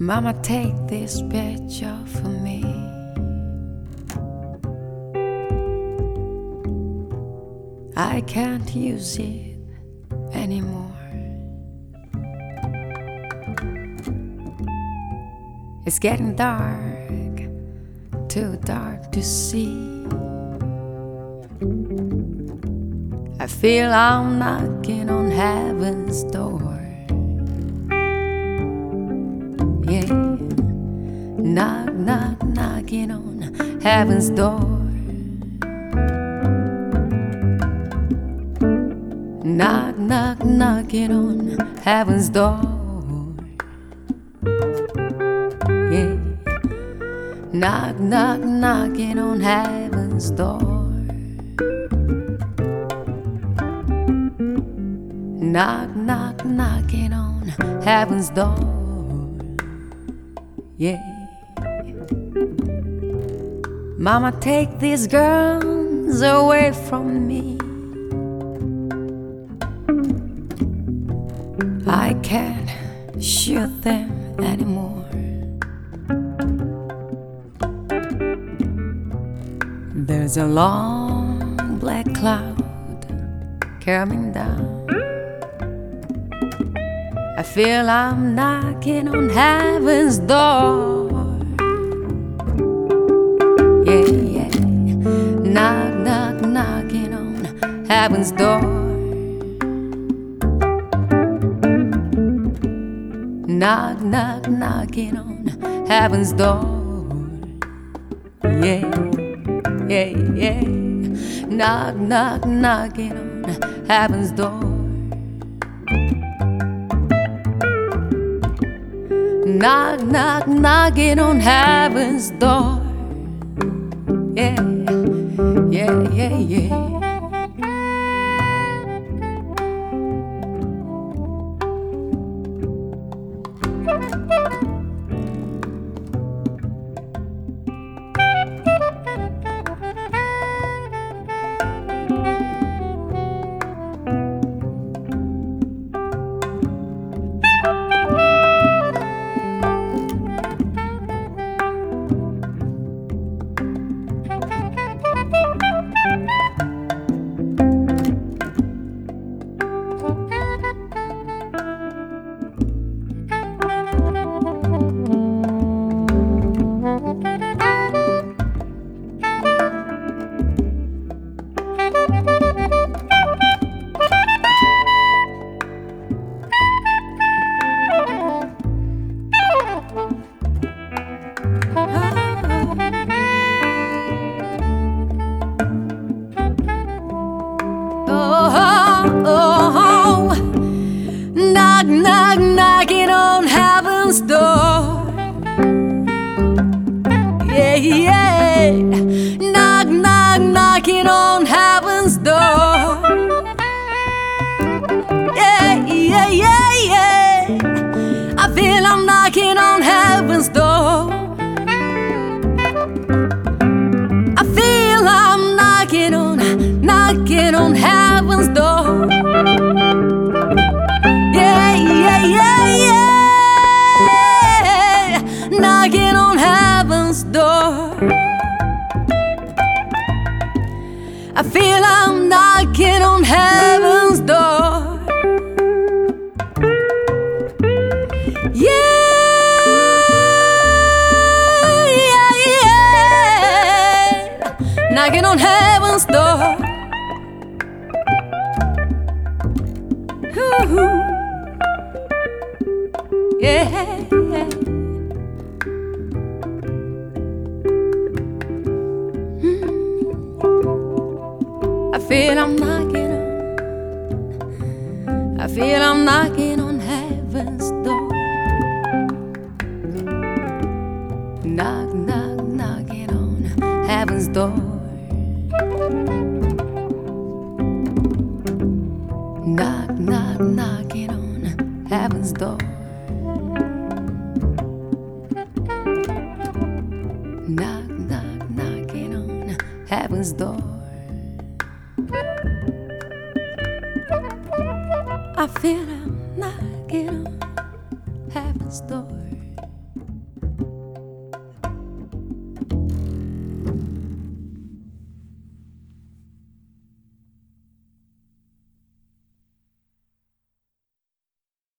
Mama, take this picture for me. I can't use it anymore. It's getting dark, too dark to see. I feel I'm knocking on heaven's door. Yeah, knock, knock, knocking on heaven's door. Knock, knock, knocking on heaven's door. Yeah, knock, knock, knocking on heaven's door. Knock, knock, knocking on heaven's door. Yeah. Mama, take these girls away from me. I can't shoot them anymore. There's a long black cloud coming down. I feel I'm knocking on heaven's door. Yeah, yeah. Knock, knock, knocking on heaven's door. Knock, knock, knocking on heaven's door. Yeah, yeah, yeah. Knock, knock, knocking on heaven's door. Knock, knock, knocking on heaven's door. Yeah, yeah, yeah, yeah. Knock, knock, knocking on heaven's door. Yeah, yeah. Knock, knock, knocking on heaven's door. Yeah, yeah, yeah, yeah. I feel I'm knocking on heaven's door. I feel I'm knocking on heaven's door. Yeah, yeah, yeah, yeah. Knocking on heaven's door. I feel I'm knocking on heaven's door. Yeah, yeah, yeah. Knocking on heaven's door. Ooh. Yeah, yeah. I feel I'm knocking on heaven's door. Knock, knock, knocking on heaven's door. Knock, knock, knocking on heaven's door. Knock, knock, knocking on heaven's door. I feel I'm knocking on heaven's door.